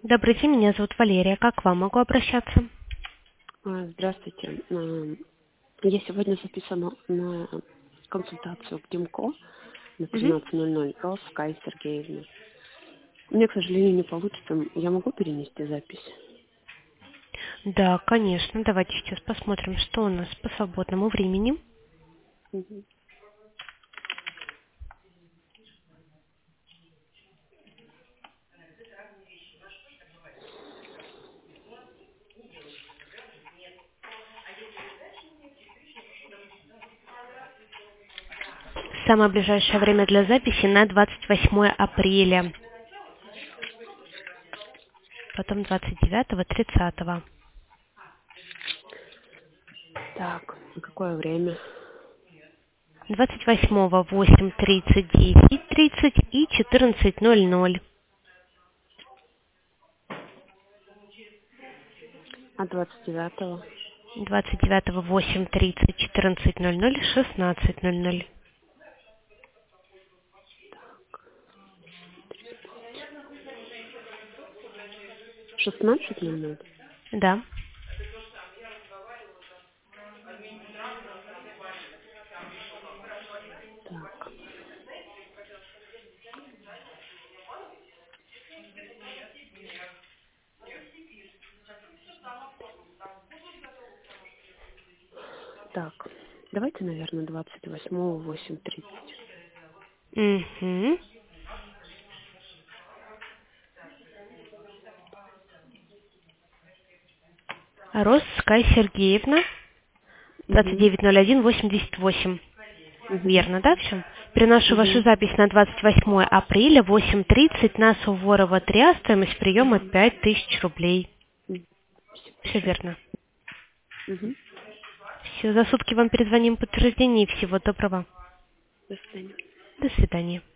Добрый день, меня зовут Валерия. Как к вам могу обращаться? Здравствуйте. Я сегодня записана на консультацию к ДИМКО на Мгм. 13:00 до Скай Сергеевны. Мне, к сожалению, не получится. Я могу перенести запись? Да, конечно. Давайте сейчас посмотрим, что у нас по свободному времени. Мгм. Самое ближайшее время для записи на 28 апреля. Потом 29, 30. Так, на какое время? 28 8:30, 10:30 и 14:00. А 29-го? 29 8:30, 14:00, 16:00. 16:00? Да. Так, так. Давайте, наверное, 28-го 8:30. Угу. Рост Скай Сергеевна. Угу. 290188. Угу. Верно, да, все? Переношу вашу Угу. запись на 28 апреля, 8:30 на Суворова 3, стоимость приема Угу. 5000 рублей. Спасибо Все большое. верно. Угу. Все, за сутки вам перезвоним подтверждение и всего доброго. До свидания. До свидания.